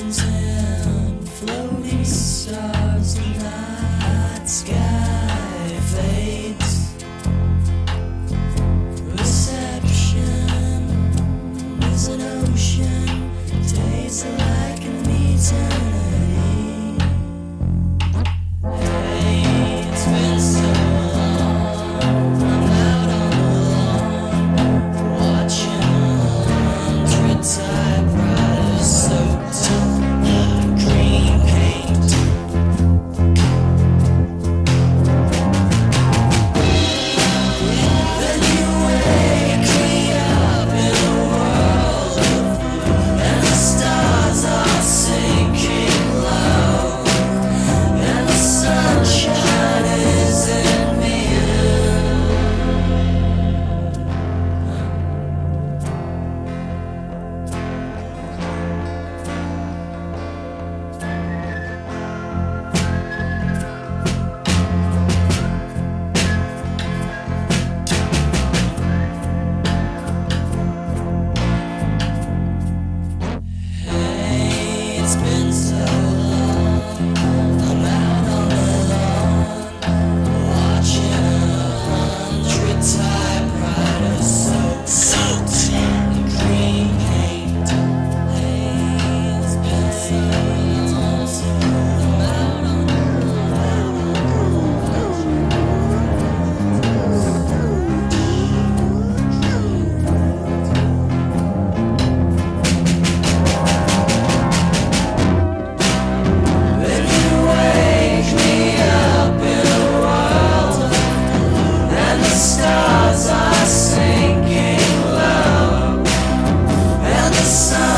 and floating stars, the night sky fades. Reception is an ocean, tastes like an eternity. Hey, it's been so long, I'm out on the lawn, watching 100 typewriters soaked in green paint. Then you wake me up in a world of blue, and the stars are sinking low, and the sunshine isn't me. Hey, it's been so long, I'm out on the lawn, watching 100 typewriters soaked in green paint. Hey, it's been so long, I'm out on the Then you wake me up in a world of blue, and the stars are sinking low, and the sun